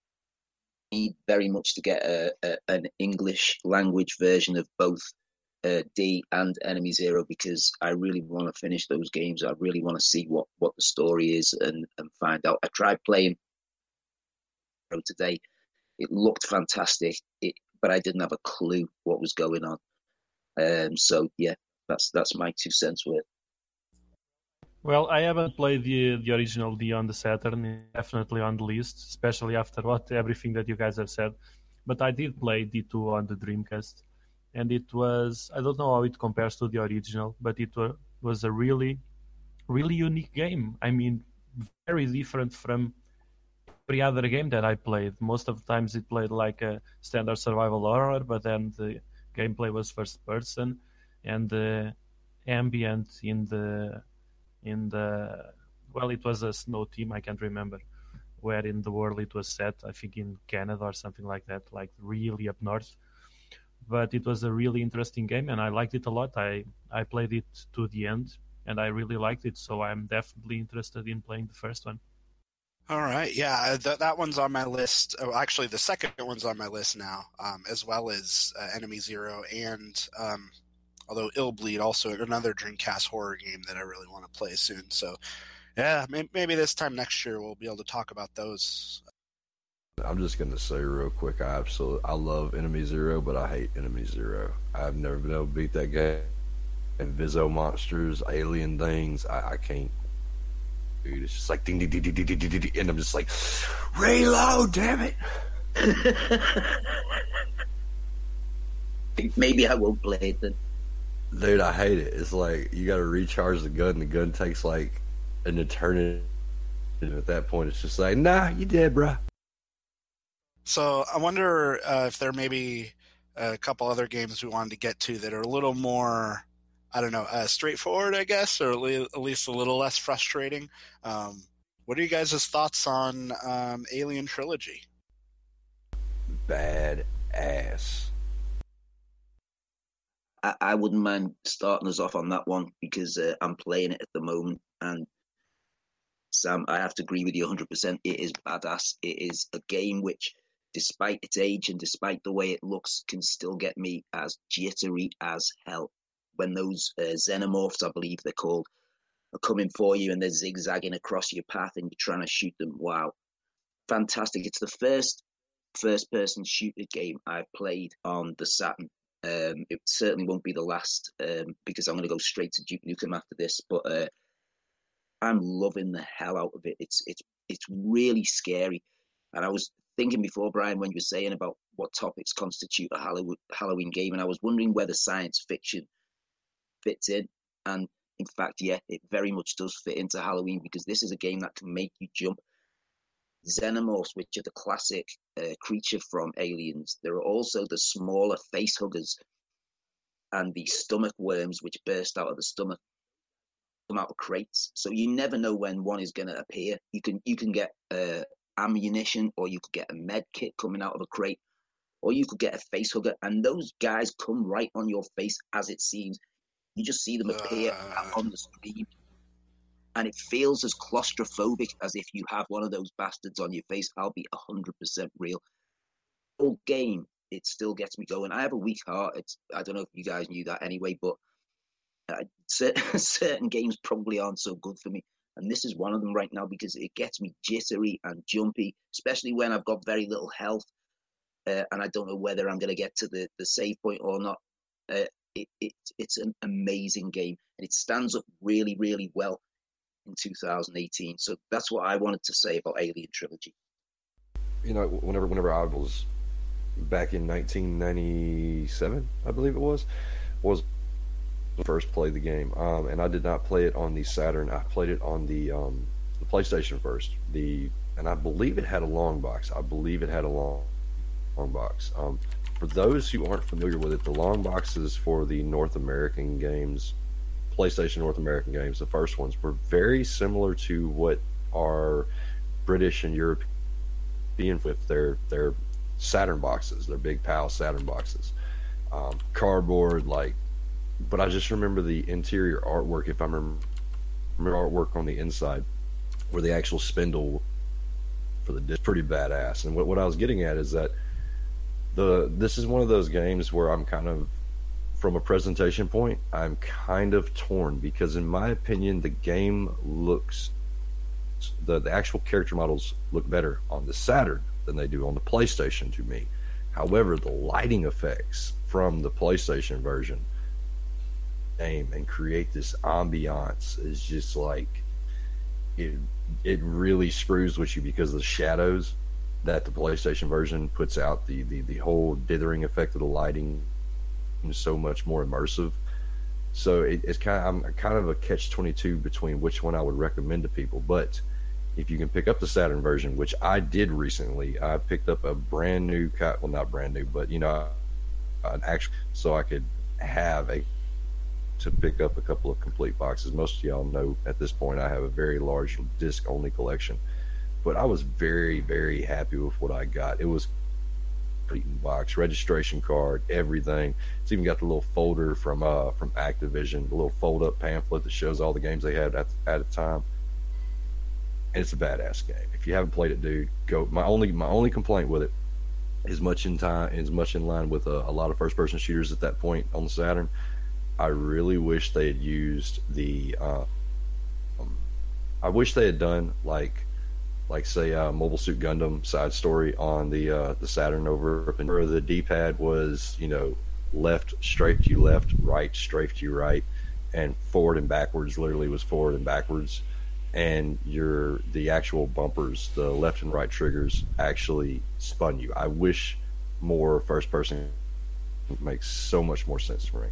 I need very much to get an English language version of both D and Enemy Zero, because I really want to finish those games. I really want to see what the story is and find out. I tried playing today. It looked fantastic, but I didn't have a clue what was going on. So yeah, that's my 2 cents worth. Well, I haven't played the original D on the Saturn. It's definitely on the list, especially after everything that you guys have said. But I did play D2 on the Dreamcast, and it was, I don't know how it compares to the original, but it was a really, really unique game. I mean, very different from every other game that I played. Most of the times it played like a standard survival horror, but then the gameplay was first person, and the ambient in the well, it was a snow team, I can't remember where in the world it was set. I think in Canada or something like that, like really up north. But it was a really interesting game, and I liked it a lot. I played it to the end, and I really liked it, so I'm definitely interested in playing the first one. All right, yeah, that one's on my list. Oh, actually, the second one's on my list now, as well as Enemy Zero, and although Illbleed, also another Dreamcast horror game that I really want to play soon. So, yeah, maybe this time next year we'll be able to talk about those. I'm just going to say real quick, I love Enemy Zero, but I hate Enemy Zero. I've never been able to beat that game. And Viso monsters, alien things, I can't. Dude, it's just like ding, ding, ding, ding, ding, ding, ding, and I'm just like, reload, damn it. Maybe I won't play it then. Dude, I hate it. It's like you got to recharge the gun. The gun takes like an eternity. And at that point, it's just like, nah, you dead, bruh. So I wonder if there may be a couple other games we wanted to get to that are a little more, I don't know, straightforward, I guess, or at least a little less frustrating. What are you guys' thoughts on Alien Trilogy? Bad ass. I wouldn't mind starting us off on that one because I'm playing it at the moment. And Sam, I have to agree with you 100%. It is badass. It is a game which, despite its age and despite the way it looks, can still get me as jittery as hell. When those xenomorphs, I believe they're called, are coming for you and they're zigzagging across your path and you're trying to shoot them. Wow. Fantastic. It's the first-person shooter game I've played on the Saturn. It certainly won't be the last because I'm going to go straight to Duke Nukem after this, but I'm loving the hell out of it. It's really scary. And I was thinking before, Brian, when you were saying about what topics constitute a Halloween game, and I was wondering whether science fiction fits in. And in fact, yeah, it very much does fit into Halloween because this is a game that can make you jump. Xenomorphs, which are the classic creature from Aliens. There are also the smaller face huggers and the stomach worms, which burst out of the stomach, come out of crates. So you never know when one is going to appear. You can get ammunition, or you could get a med kit coming out of a crate, or you could get a face hugger, and those guys come right on your face as it seems. You just see them appear on the screen. And it feels as claustrophobic as if you have one of those bastards on your face. I'll be 100% real. Whole game, it still gets me going. I have a weak heart. I don't know if you guys knew that anyway, but certain games probably aren't so good for me. And this is one of them right now because it gets me jittery and jumpy, especially when I've got very little health and I don't know whether I'm going to get to the save point or not. It's an amazing game, and it stands up really, really well in 2018. So that's what I wanted to say about Alien Trilogy. You know, whenever I was back in 1997, I believe it was first played the game, and I did not play it on the Saturn. I played it on the PlayStation first, the and I believe it had a long box. Long box. For those who aren't familiar with it, the long boxes for the North American games, PlayStation North American games, the first ones, were very similar to what our British and European with their Saturn boxes, their big PAL Saturn boxes, cardboard, like. But I just remember the interior artwork. If I remember artwork on the inside, where the actual spindle for the disc, pretty badass. And what I was getting at is that this is one of those games where I'm kind of, from a presentation point, I'm kind of torn, because in my opinion, the game looks, the actual character models look better on the Saturn than they do on the PlayStation to me. However, the lighting effects from the PlayStation version and create this ambiance is just like, it really screws with you, because of the shadows that the PlayStation version puts out, the whole dithering effect of the lighting is so much more immersive. So it's I'm kind of a catch-22 between which one I would recommend to people. But if you can pick up the Saturn version, which I did recently, I picked up a brand new, well, not brand new, but an actual, so I could have to pick up a couple of complete boxes. Most of y'all know at this point I have a very large disc-only collection, but I was very, very happy with what I got. It was complete box, registration card, everything. It's even got the little folder from Activision, the little fold-up pamphlet that shows all the games they had at a time. And it's a badass game. If you haven't played it, dude, go. My only complaint with it is much in line with a lot of first-person shooters at that point on the Saturn. I really wish they had used the. I wish they had done like say Mobile Suit Gundam side story on the Saturn over, and where the D-pad was, left strafe to you left, right strafe to you right, and forward and backwards literally was forward and backwards, and the actual bumpers, the left and right triggers actually spun you. I wish more first person makes so much more sense for me.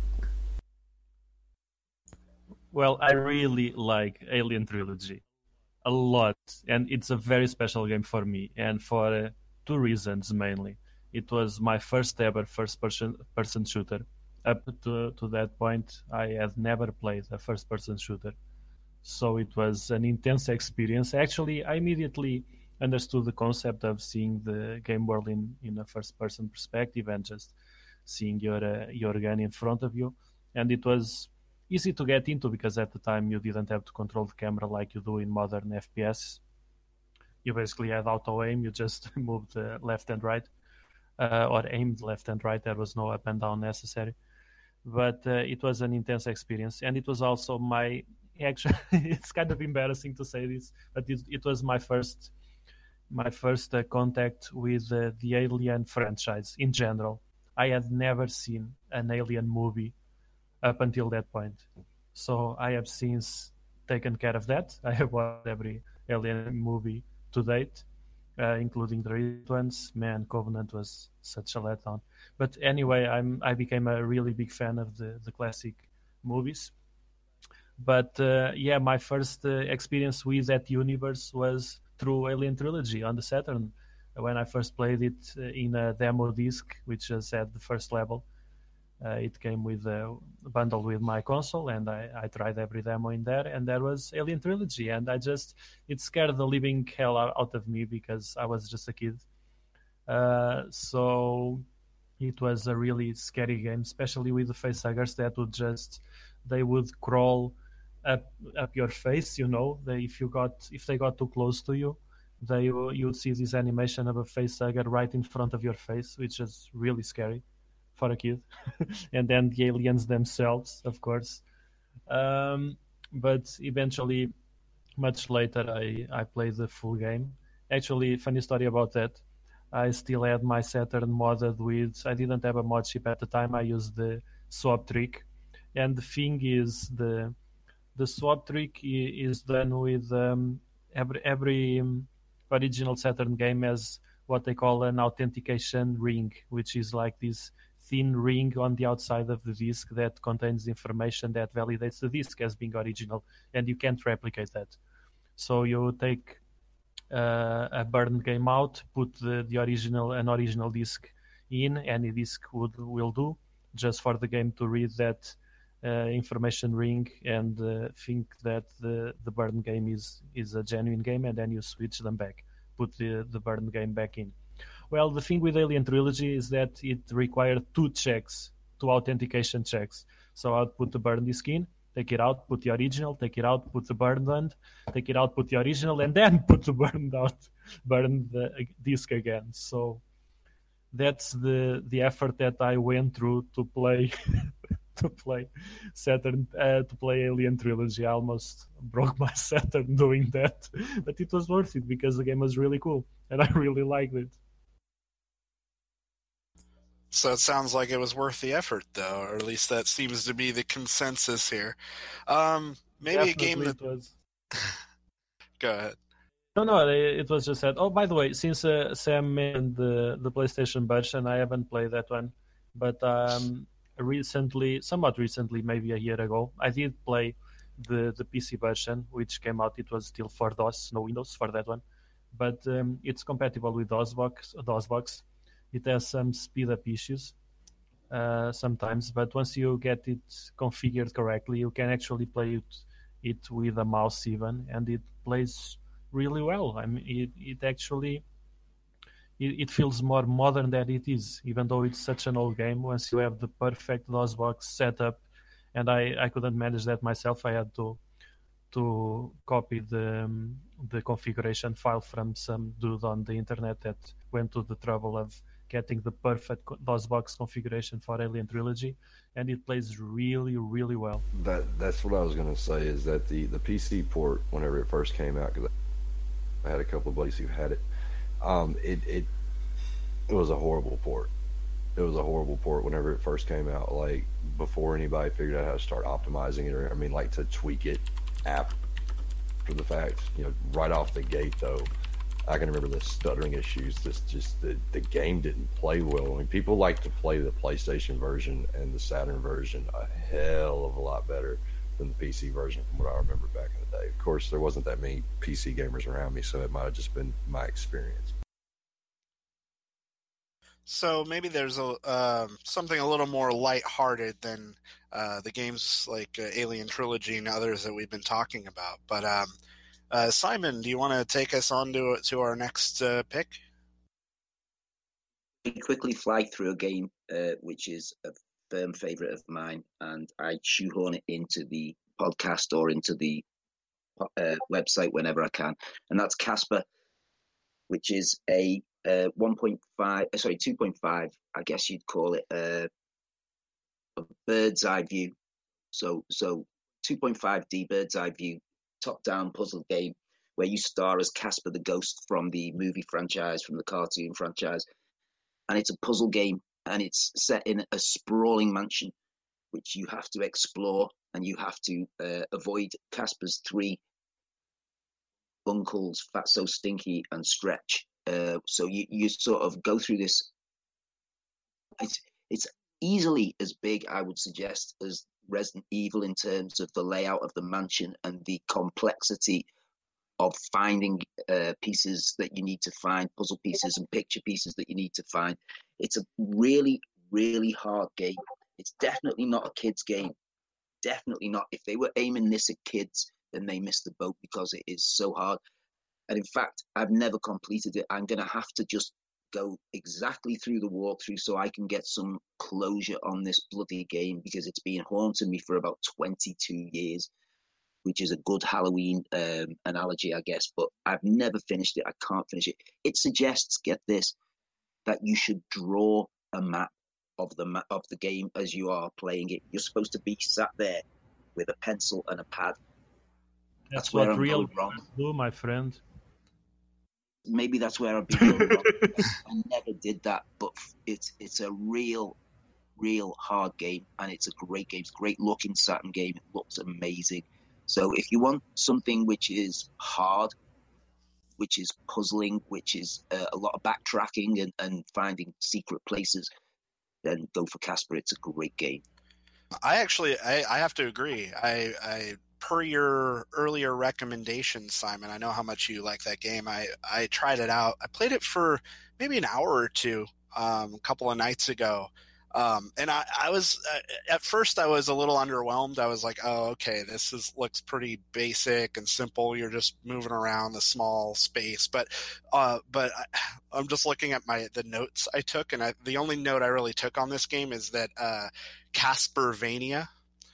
Well, I really like Alien Trilogy a lot, and it's a very special game for me, and for two reasons mainly. It was my first ever first-person shooter. Up to that point, I had never played a first-person shooter, so it was an intense experience. Actually, I immediately understood the concept of seeing the game world in a first-person perspective and just seeing your gun in front of you, and it was easy to get into, because at the time you didn't have to control the camera like you do in modern FPS. You basically had auto aim, you just moved left and right, or aimed left and right. There was no up and down necessary. But it was an intense experience, and it was also it's kind of embarrassing to say this, but it was my first contact with the Alien franchise in general. I had never seen an Alien movie up until that point. So I have since taken care of that. I have watched every Alien movie to date, including the recent ones. Man, Covenant was such a letdown. But anyway, I became a really big fan of the classic movies. But my first experience with that universe was through Alien Trilogy on the Saturn. When I first played it in a demo disc, which was at the first level. It came with bundled with my console, and I tried every demo in there, and there was Alien Trilogy, and it scared the living hell out of me, because I was just a kid. So it was a really scary game, especially with the facehuggers that they would crawl up your face. If they got too close to you, you would see this animation of a facehugger right in front of your face, which is really scary for a kid. And then the aliens themselves, of course. But eventually, much later, I played the full game. Actually, funny story about that. I still had my Saturn modded with... I didn't have a mod chip at the time. I used the swap trick. And the thing is, the swap trick is done with every original Saturn game has what they call an authentication ring, which is like this thin ring on the outside of the disk that contains information that validates the disk as being original, and you can't replicate that. So you take a burned game out, put an original disc in. Any disc will do, just for the game to read that information ring and think that the burned game is a genuine game, and then you switch them back, put the burned game back in. Well, the thing with Alien Trilogy is that it required two authentication checks. So I'd put the burned disc in, take it out, put the original, take it out, put the burned one, take it out, put the original, and then put the burned disc again. So that's the effort that I went through to play to play Saturn, to play Alien Trilogy. I almost broke my Saturn doing that, but it was worth it because the game was really cool and I really liked it. So it sounds like it was worth the effort, though, or at least that seems to be the consensus here. Maybe Definitely a game that it was. Go ahead. No, it was just that. Oh, by the way, since Sam mentioned the PlayStation version, I haven't played that one, but somewhat recently, maybe a year ago, I did play the PC version, which came out. It was still for DOS, no Windows for that one, but it's compatible with DOSBox. It has some speed up issues sometimes, but once you get it configured correctly, you can actually play it with a mouse even, and it plays really well. I mean, it actually feels more modern than it is, even though it's such an old game. Once you have the perfect DOSBox setup, and I couldn't manage that myself. I had to copy the configuration file from some dude on the internet that went to the trouble of getting the perfect DOSBox configuration for Alien Trilogy, and it plays really, really well. That's what I was going to say, is that the PC port, whenever it first came out, because I had a couple of buddies who had it, it was a horrible port. It was a horrible port whenever it first came out, like before anybody figured out how to start optimizing it, or like to tweak it after the fact. Right off the gate though, I can remember the stuttering issues. The game didn't play well. I mean, people like to play the PlayStation version and the Saturn version a hell of a lot better than the PC version, from what I remember back in the day. Of course, there wasn't that many PC gamers around me, so it might have just been my experience. So maybe there's something a little more lighthearted than the games like Alien Trilogy and others that we've been talking about. But Simon, do you want to take us on to our next pick? I quickly fly through a game which is a firm favourite of mine, and I shoehorn it into the podcast or into the website whenever I can, and that's Casper, which is a 2.5, I guess you'd call it a bird's eye view. So 2.5D bird's eye view, top-down puzzle game where you star as Casper the Ghost from the movie franchise, from the cartoon franchise. And it's a puzzle game, and it's set in a sprawling mansion, which you have to explore, and you have to avoid Casper's three uncles, Fatso, Stinky, and Stretch. So you sort of go through this. It's easily as big, I would suggest, as Resident Evil in terms of the layout of the mansion and the complexity of finding pieces that you need to find, puzzle pieces and picture pieces that you need to find. It's a really, really hard game. It's definitely not a kid's game. Definitely not. If they were aiming this at kids, then they missed the boat, because it is so hard. And in fact, I've never completed it. I'm going to have to just go exactly through the walkthrough so I can get some closure on this bloody game, because it's been haunting me for about 22 years, which is a good Halloween analogy, I guess. But I've never finished it. I can't finish it. It suggests, get this, that you should draw a map of the game as you are playing it. You're supposed to be sat there with a pencil and a pad. That's what real gamers do, my friend. Maybe that's where I've been going wrong. I never did that, but it's a real hard game, and it's a great game. It's a great looking Saturn game. It looks amazing. So if you want something which is hard, which is puzzling, which is a lot of backtracking and finding secret places, then go for Casper. It's a great game. I have to agree. I per your earlier recommendations, Simon, I know how much you like that game. I tried it out. I played it for maybe an hour or two a couple of nights ago. And I was at first I was a little underwhelmed. I was like, oh, okay, looks pretty basic and simple. You're just moving around the small space. But I'm just looking at the notes I took, and the only note I really took on this game is that Caspervania.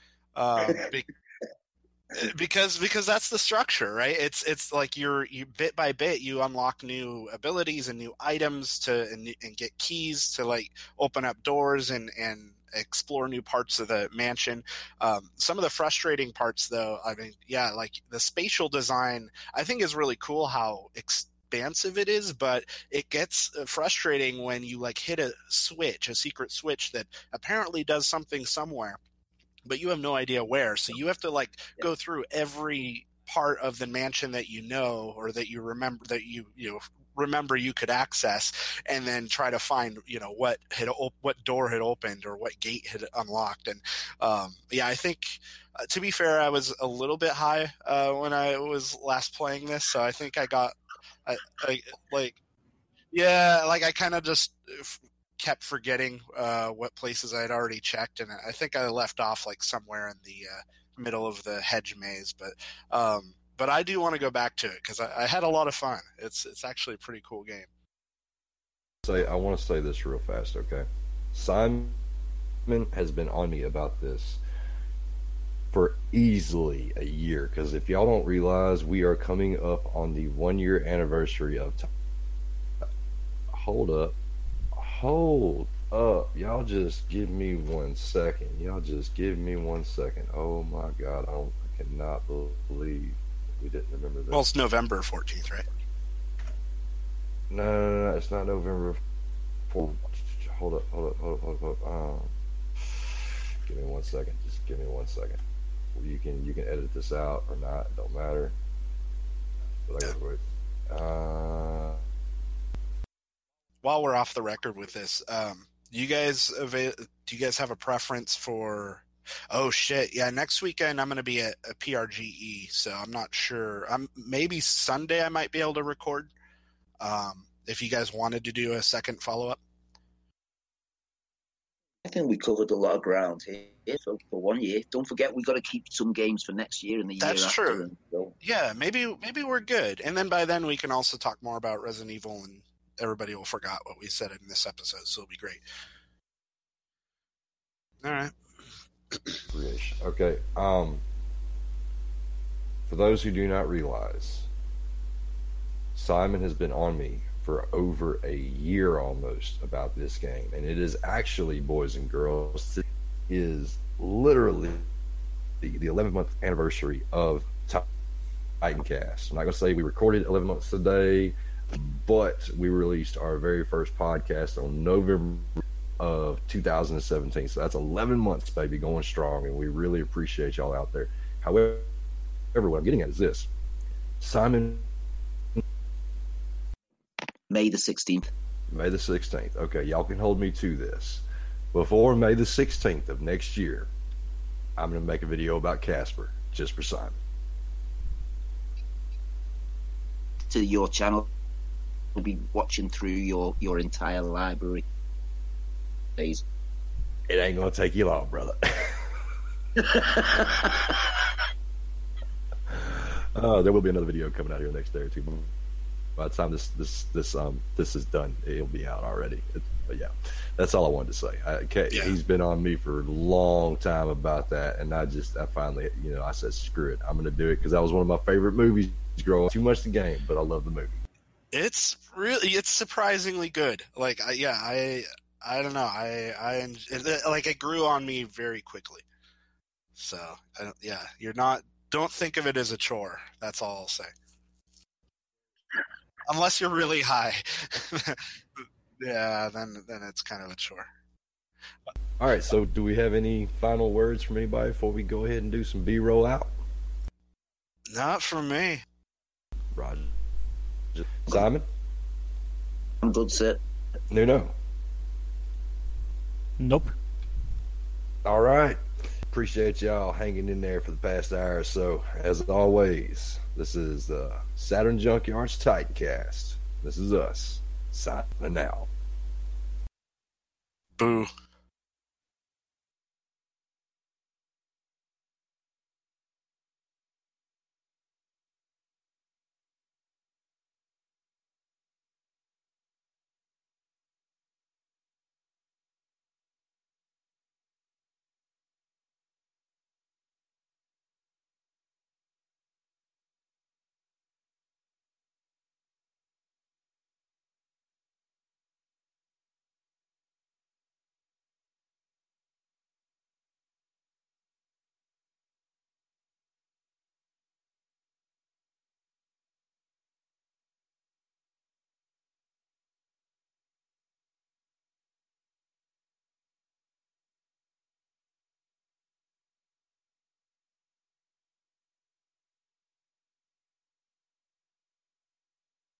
Because that's the structure, right? It's like you bit by bit you unlock new abilities and new items and get keys to like open up doors and explore new parts of the mansion. Some of the frustrating parts, though, I mean, yeah, like the spatial design, I think is really cool how expansive it is, but it gets frustrating when you like hit a secret switch that apparently does something somewhere, but you have no idea where. So you have to like go through every part of the mansion that you know, or that you remember, that you remember you could access, and then try to find, what door had opened or what gate had unlocked. And I think to be fair, I was a little bit high when I was last playing this, so I think I got I kind of just kept forgetting what places I had already checked, and I think I left off like somewhere in the middle of the hedge maze. But I do want to go back to it because I had a lot of fun. It's actually a pretty cool game. I want to say this real fast, okay? Simon has been on me about this for easily a year, because if y'all don't realize, we are coming up on the 1-year anniversary of Hold up. Y'all just give me 1 second. Oh my God, I cannot believe we didn't remember that. Well, it's November 14th, right? No, it's not November 4th. Hold up. Give me 1 second. Just give me 1 second. You can edit this out or not. It don't matter. But while we're off the record with this, do you guys have a preference for? Oh shit! Yeah, next weekend I'm going to be at a PRGE, so I'm not sure. Maybe Sunday I might be able to record. If you guys wanted to do a second follow up, I think we covered a lot of ground here for 1 year. Don't forget, we got to keep some games for next year and the year after. That's true. Yeah, maybe we're good, and then by then we can also talk more about Resident Evil, and everybody will forget what we said in this episode, so it'll be great. All right. Okay. For those who do not realize, Simon has been on me for over a year almost about this game, and it is actually, boys and girls, is literally the 11-month anniversary of Titancast. I'm not going to say we recorded 11 months today, but we released our very first podcast on November of 2017. So that's 11 months, baby, going strong, and we really appreciate y'all out there. However, what I'm getting at is this. Simon, May the 16th. May the 16th. Okay, y'all can hold me to this. Before May the 16th of next year, I'm going to make a video about Casper, just for Simon. To your channel, we'll be watching through your entire library. Days. It ain't going to take you long, brother. There will be another video coming out here next day or two. By the time this is done, it'll be out already. But yeah, that's all I wanted to say. He's been on me for a long time about that, and I finally, I said, screw it, I'm going to do it, because that was one of my favorite movies growing up. Too much the game, but I love the movie. It's surprisingly good. Like, I don't know, it grew on me very quickly. So don't think of it as a chore. That's all I'll say. Unless you're really high. Yeah, then it's kind of a chore. All right, so do we have any final words from anybody before we go ahead and do some B-roll out? Not from me. Roger. Simon? I'm good, sir. No. Nope. All right. Appreciate y'all hanging in there for the past hour or so. As always, this is the Saturn Junkyard's Titancast. This is us signing out. Boo.